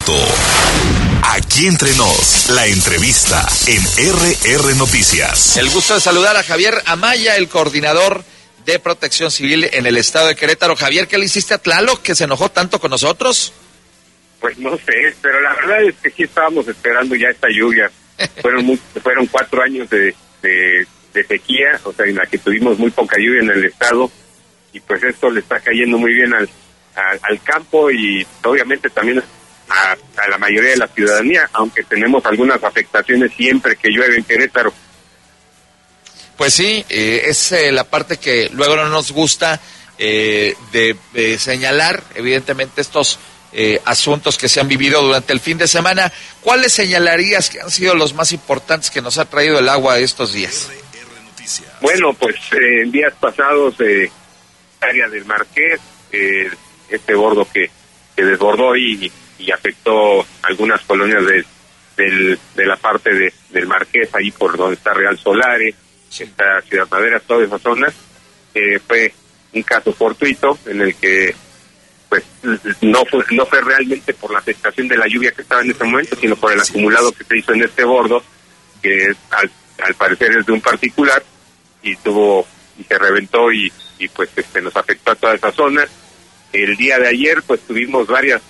minuto. Aquí entre nos, la entrevista en RR Noticias. El gusto de saludar a Javier Amaya, el coordinador de Protección Civil en el estado de Querétaro. Javier, ¿qué le hiciste a Tlaloc que se enojó tanto con nosotros? Pues no sé, pero la verdad es que sí estábamos esperando ya esta lluvia. Fueron 4 años de sequía, o sea, en la que tuvimos muy poca lluvia en el estado, y pues esto le está cayendo muy bien al campo y obviamente también a la mayoría de la ciudadanía, aunque tenemos algunas afectaciones siempre que llueve en Querétaro. Pues sí, es la parte que luego no nos gusta de señalar, evidentemente, estos asuntos que se han vivido durante el fin de semana. ¿Cuáles señalarías que han sido los más importantes que nos ha traído el agua estos días? Bueno, pues en días pasados, área del Marqués, este bordo que desbordó y afectó algunas colonias de la parte del Marqués, ahí por donde está Real Solare, está Ciudad Madera, toda esa zona. Fue un caso fortuito en el que pues no fue realmente por la afectación de la lluvia que estaba en ese momento, sino por el acumulado que se hizo en este bordo, que al parecer es de un particular, y se reventó y pues nos afectó a toda esa zona. El día de ayer pues tuvimos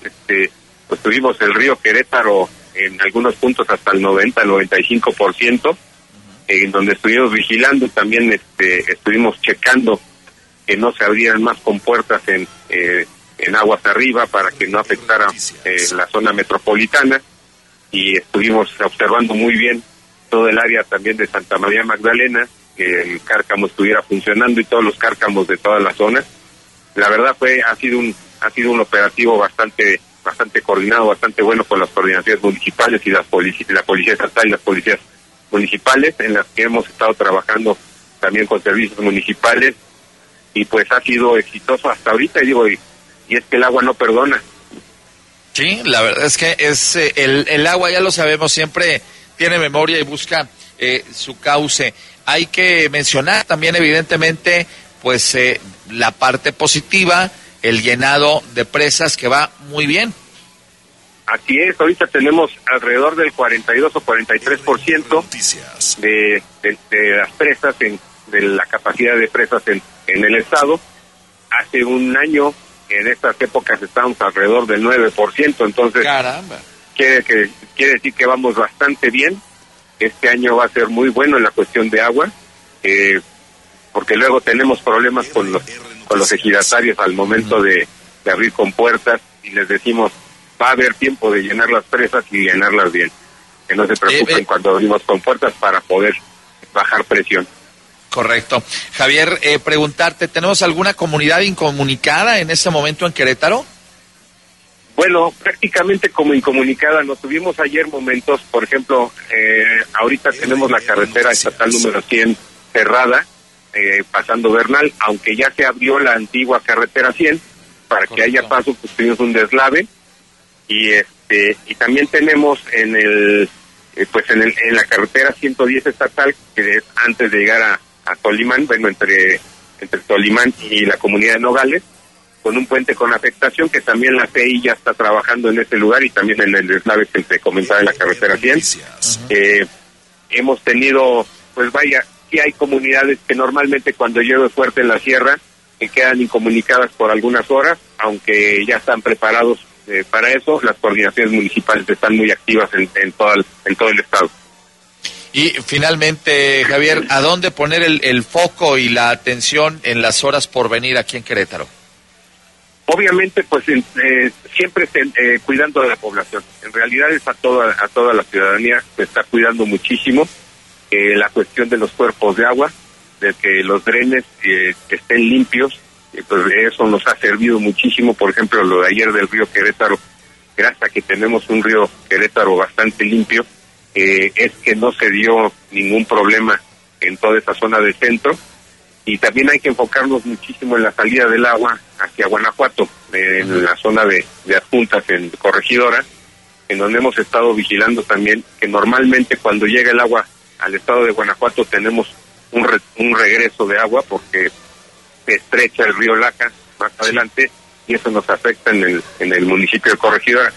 tuvimos el río Querétaro en algunos puntos hasta el 90-95%, en donde estuvimos vigilando. También estuvimos checando que no se abrieran más compuertas en aguas arriba para que no afectara la zona metropolitana, y estuvimos observando muy bien todo el área también de Santa María Magdalena, que el cárcamo estuviera funcionando y todos los cárcamos de toda la zona. La verdad ha sido un operativo bastante coordinado, bastante bueno con las coordinaciones municipales y la policía estatal y las policías municipales, en las que hemos estado trabajando también con servicios municipales, y pues ha sido exitoso hasta ahorita, y es que el agua no perdona. Sí, la verdad es que el agua, ya lo sabemos, siempre tiene memoria y busca su cauce. Hay que mencionar también, evidentemente, pues la parte positiva, el llenado de presas, que va muy bien. Así es, ahorita tenemos alrededor del 42 o 43% de las presas, de la capacidad de presas en el estado. Hace un año, en estas épocas, estábamos alrededor del 9%, entonces ¡caramba! Quiere decir que vamos bastante bien. Este año va a ser muy bueno en la cuestión de agua, porque luego tenemos problemas con los ejidatarios al momento de abrir compuertas, y les decimos, va a haber tiempo de llenar las presas y llenarlas bien. Que no se preocupen cuando abrimos compuertas para poder bajar presión. Correcto. Javier, preguntarte, ¿tenemos alguna comunidad incomunicada en este momento en Querétaro? Bueno, prácticamente como incomunicada. Nos tuvimos ayer momentos, por ejemplo, ahorita tenemos la carretera estatal número 100 cerrada, pasando Bernal, aunque ya se abrió la antigua carretera 100, para que haya paso, pues tuvimos un deslave, y también tenemos en la carretera 110 estatal, que es antes de llegar a Tolimán, bueno, entre Tolimán y la comunidad de Nogales, con un puente con afectación, que también la CI ya está trabajando en ese lugar, y también en el deslave que se comentaba en la carretera 100. Hemos tenido, pues vaya, sí hay comunidades que normalmente cuando llueve fuerte en la sierra que quedan incomunicadas por algunas horas, aunque ya están preparados para eso. Las coordinaciones municipales están muy activas en todo el estado. Y finalmente, Javier, ¿a dónde poner el foco y la atención en las horas por venir aquí en Querétaro? Obviamente, pues siempre cuidando de la población. En realidad es a toda la ciudadanía, se está cuidando muchísimo la cuestión de los cuerpos de agua, de que los drenes estén limpios. Pues eso nos ha servido muchísimo. Por ejemplo, lo de ayer del río Querétaro, gracias a que tenemos un río Querétaro bastante limpio, es que no se dio ningún problema en toda esa zona del centro. Y también hay que enfocarnos muchísimo en la salida del agua hacia Guanajuato, en la zona de adjuntas en Corregidora, en donde hemos estado vigilando también que normalmente cuando llega el agua al estado de Guanajuato tenemos un regreso de agua, porque se estrecha el río Laja más adelante, y eso nos afecta en el municipio de Corregidora.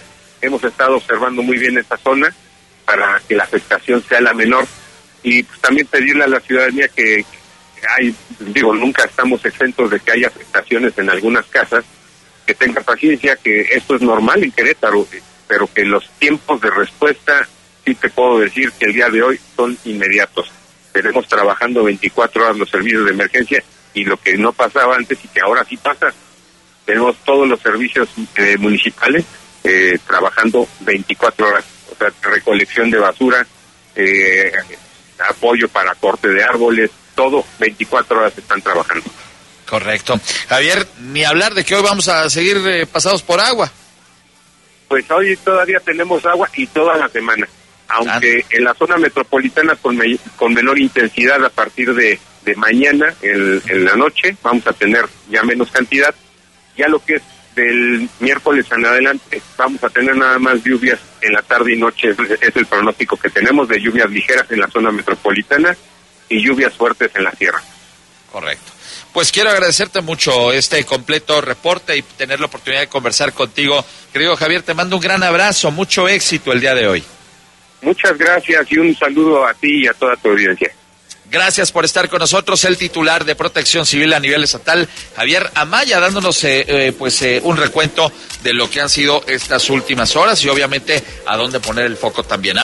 hemos estado observando muy bien esta zona para que la afectación sea la menor, y pues también pedirle a la ciudadanía que nunca estamos exentos de que haya afectaciones en algunas casas, que tenga paciencia, que esto es normal en Querétaro, pero que los tiempos de respuesta, sí te puedo decir que el día de hoy son inmediatos. Tenemos trabajando 24 horas los servicios de emergencia, y lo que no pasaba antes y que ahora sí pasa, tenemos todos los servicios municipales trabajando 24 horas, o sea, recolección de basura, apoyo para corte de árboles, todo 24 horas están trabajando. Correcto. Javier, ni hablar de que hoy vamos a seguir pasados por agua. Pues hoy todavía tenemos agua y toda la semana, aunque en la zona metropolitana con menor intensidad a partir de mañana, en la noche, vamos a tener ya menos cantidad. Ya lo que es del miércoles en adelante, vamos a tener nada más lluvias en la tarde y noche, es el pronóstico que tenemos, de lluvias ligeras en la zona metropolitana y lluvias fuertes en la sierra. Correcto. Pues quiero agradecerte mucho este completo reporte y tener la oportunidad de conversar contigo. Querido Javier, te mando un gran abrazo, mucho éxito el día de hoy. Muchas gracias y un saludo a ti y a toda tu audiencia. Gracias por estar con nosotros, el titular de Protección Civil a nivel estatal, Javier Amaya, dándonos un recuento de lo que han sido estas últimas horas y obviamente a dónde poner el foco también.